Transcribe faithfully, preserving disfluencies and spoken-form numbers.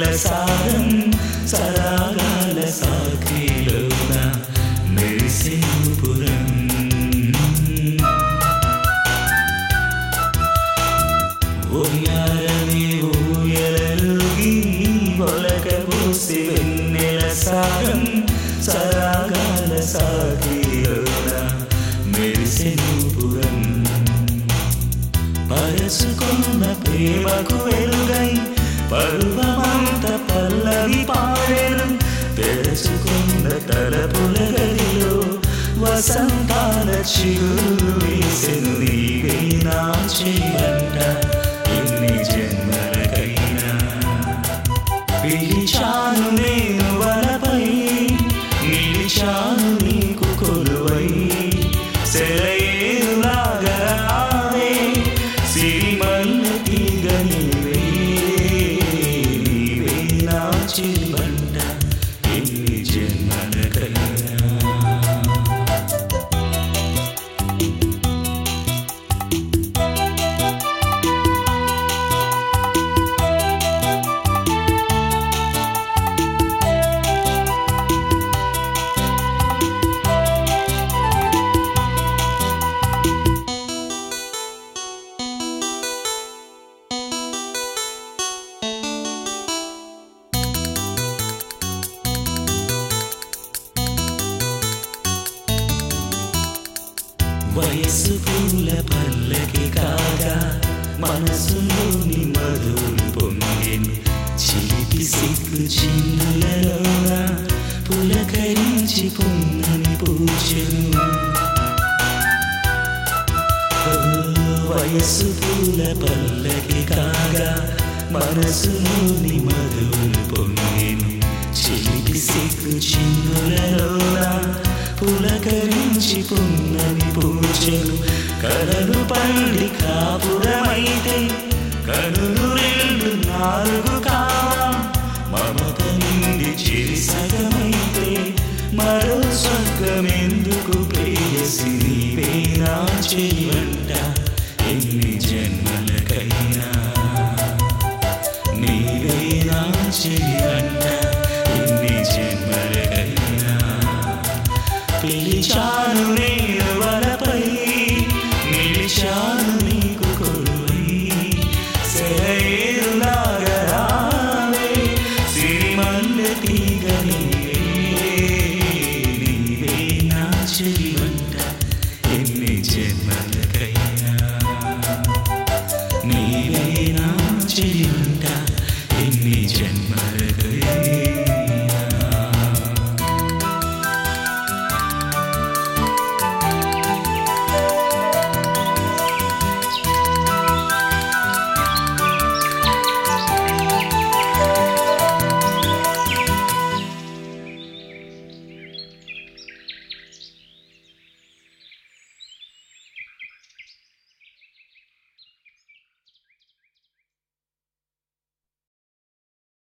వెన్నెల సారం సరాగాల సాక్షిలోన మెరిసేపురం ఒయ్యారని ఊయలలుగి ఒలకబోసి వెన్నెల సారం సరాగాల సాక్షిలోన మెరిసేపురం పరచుకున్న ప్రేమకు వెలుగై పర్వమంత పల్లవి పాడెను తెరచుకున్న తలపుల గదిలో వసంతాల చిగురు వేసెను నీవే నా చెయ్యంట ఎన్ని జన్మలకైనా పిలిచాను నేను వలపై నిలిచాను నీకు కొలువై సెలయేరులాగా రావే సిరిమల్లి తీగ నీవే నీవే నా చిరుబంట ఎన్ని జన్మలకైనా వయసు పూల పల్లకి కాగా మనసులోని మధులు పొంగెను చిలిపి సిగ్గు చిన్నులలోన పులకరించి పొంగని పూచెను వయసు పూల పల్లకి కాగా మనసులోని మధులు పొంగెను చిలిపి సిగ్గు చిన్నులలోన పులకరించి పున్నమి పూచెను కలలు పండి కాపురమైతే కనులు రెండు నాలుగు కావా మమత నిండి చిరిసగమైతే మరో స్వర్గమెందుకు ప్రేయసి నీవే నా చెయ్యంట ఎన్ని జన్మలకైనా నీవే నా చెయ్య